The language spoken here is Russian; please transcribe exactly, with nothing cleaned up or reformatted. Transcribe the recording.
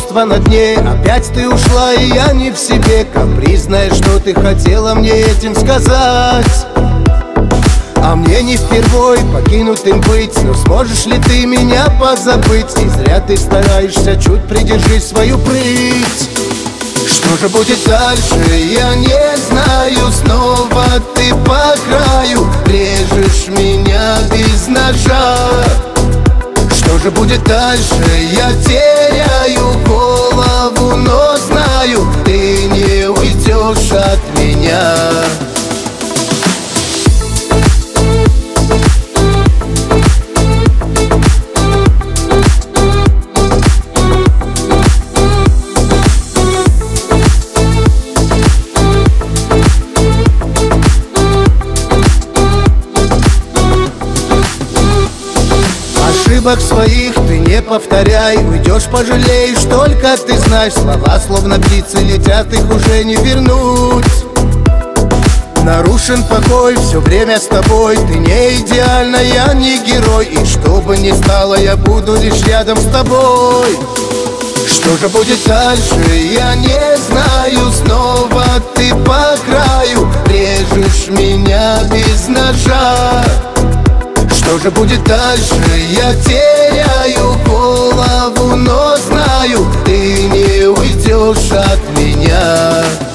чувства на дне. Опять ты ушла, и я не в себе. Капризная, что ты хотела мне этим сказать? А мне не впервой покинутым быть. Но сможешь ли ты меня позабыть? И зря ты стараешься, чуть придержи свою прыть. Что же будет дальше, я не знаю. Снова ты по краю режешь меня без ножа. Что же будет дальше, я теряю голову, но знаю, ты не уйдешь от меня. Ошибок своих ты не повторяй. Уйдешь, пожалеешь, только ты знаешь. Слова словно птицы летят, их уже не вернуть. Нарушен покой, все время с тобой. Ты не идеальна, я не герой. И что бы ни стало, я буду лишь рядом с тобой. Что же будет дальше, я не знаю. Снова ты по краю режешь меня без ножа. Что же будет дальше, я теряю голову, но знаю, ты не уйдешь от меня.